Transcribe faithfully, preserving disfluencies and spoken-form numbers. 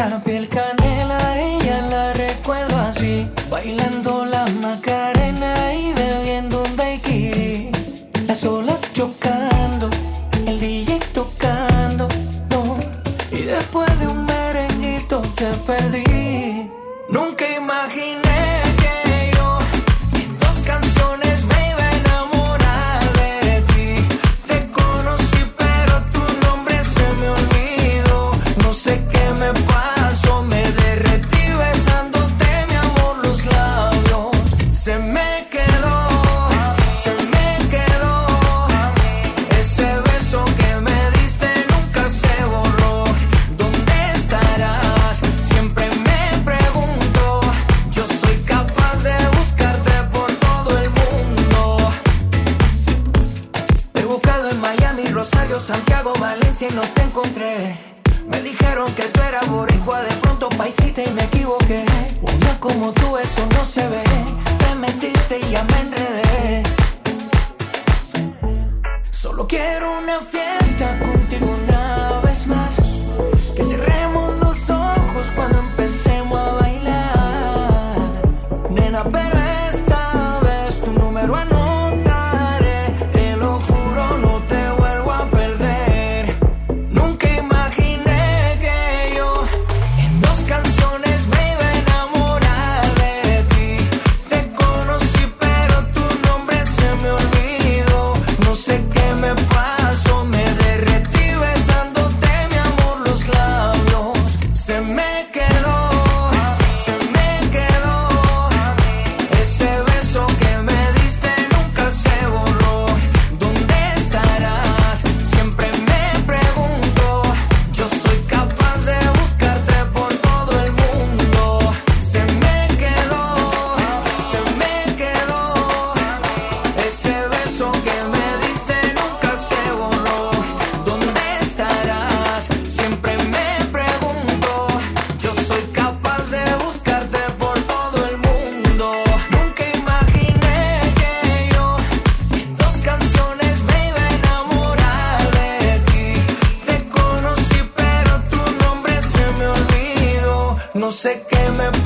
la piel canela, ella la recuerdo así, bailando la Macarena y bebiendo un daiquiri. Las olas chocando, el D J tocando, no. Y después de un merenguito te perdí. Nunca imaginé que yo en dos canciones me iba a enamorar de ti. Te conocí pero tu nombre se me olvidó. No sé qué me pasó, me derretí besándote, mi amor, los labios. Se me quedó, se me quedó. Ese beso que me diste nunca se borró. ¿Dónde estarás? Siempre me pregunto. Yo soy capaz de buscarte por todo el mundo. He buscado en Miami, Rosario, Santiago, Valencia y no te encontré. Me dijeron que tú eras boricua, de pronto paisita y me equivoqué. Una como tú, eso no se ve. Te metiste y ya me enredé. Solo quiero una fiesta contigo una vez más. Que cerremos los ojos cuando empecemos a bailar. Nena, pero esta vez tu número anotaré. Te lo juro, no te vuelvo a perder. Nunca imaginé que yo en dos canciones me iba a enamorar de ti. Te conocí pero tu nombre se me olvidó. No sé qué me pasó, me derretí besándote, mi amor, los labios. Se me quedó, se me quedó. Ese beso que me diste nunca se borró. ¿Dónde estarás? Siempre me pregunto. Yo soy capaz de buscarte por todo el mundo. Se me quedó, se me quedó. Ese beso que me diste nunca se borró. ¿Dónde estarás? Siempre me pregunto. Yo soy capaz de buscarte por todo el mundo. Nunca imaginé que yo en dos canciones me iba a enamorar de ti. Te conocí pero tu nombre se me olvidó. No sé qué me